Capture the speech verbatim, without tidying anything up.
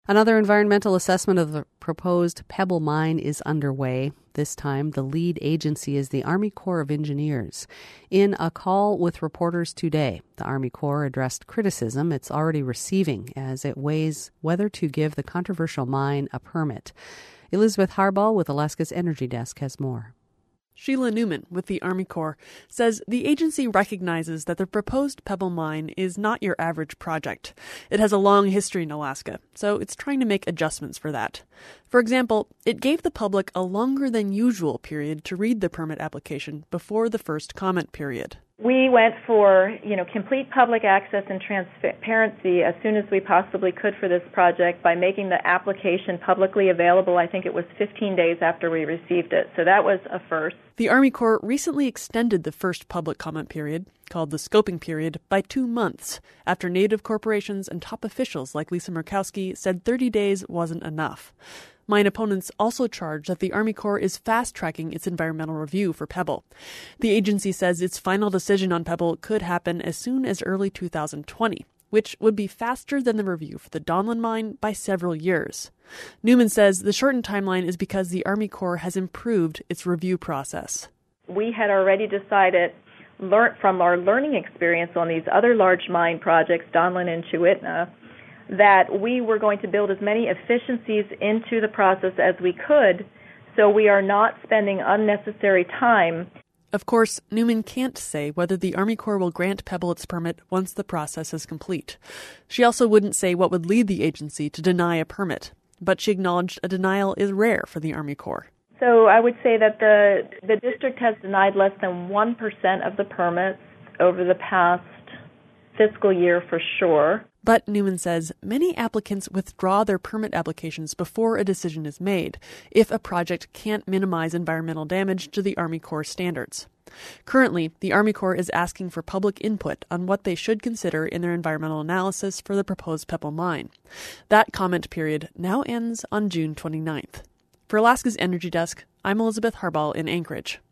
Another environmental assessment of the proposed Pebble Mine is underway. This time, the lead agency is the Army Corps of Engineers. In a call with reporters today, the Army Corps addressed criticism it's already receiving as it weighs whether to give the controversial mine a permit. Elizabeth Harbaugh with Alaska's Energy Desk has more. Sheila Newman with the Army Corps says the agency recognizes that the proposed Pebble Mine is not your average project. It has a long history in Alaska, so it's trying to make adjustments for that. For example, it gave the public a longer than usual period to read the permit application before the first comment period. We went for, you know, complete public access and transparency as soon as we possibly could for this project by making the application publicly available. I think it was fifteen days after we received it. So that was a first. The Army Corps recently extended the first public comment period, called the scoping period, by two months after Native corporations and top officials like Lisa Murkowski said thirty days wasn't enough. Mine opponents also charge that the Army Corps is fast-tracking its environmental review for Pebble. The agency says its final decision on Pebble could happen as soon as early two thousand twenty, which would be faster than the review for the Donlin mine by several years. Newman says the shortened timeline is because the Army Corps has improved its review process. We had already decided, learn, from our learning experience on these other large mine projects, Donlin and Chewitna, that we were going to build as many efficiencies into the process as we could so we are not spending unnecessary time. Of course, Newman can't say whether the Army Corps will grant Pebble its permit once the process is complete. She also wouldn't say what would lead the agency to deny a permit, but she acknowledged a denial is rare for the Army Corps. So I would say that the, the district has denied less than one percent of the permits over the past fiscal year for sure. But Newman says many applicants withdraw their permit applications before a decision is made if a project can't minimize environmental damage to the Army Corps standards. Currently, the Army Corps is asking for public input on what they should consider in their environmental analysis for the proposed Pebble Mine. That comment period now ends on June twenty-ninth. For Alaska's Energy Desk, I'm Elizabeth Harbaugh in Anchorage.